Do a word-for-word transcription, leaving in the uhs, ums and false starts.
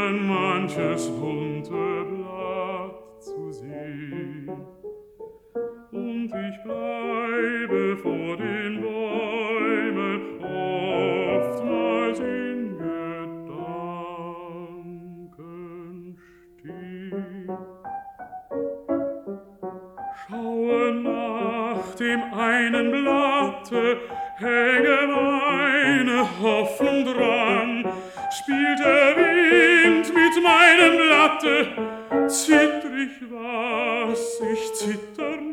Bäumen manches bunte Blatt zu sehen. Und ich bleibe vor den Bäumen oftmals in Gedanken stehen. Schaue nach dem einen Blatte, hänge meine Hoffnung dran. Spielt der Wind mit meinem Blatte, zittr ich was, ich zitter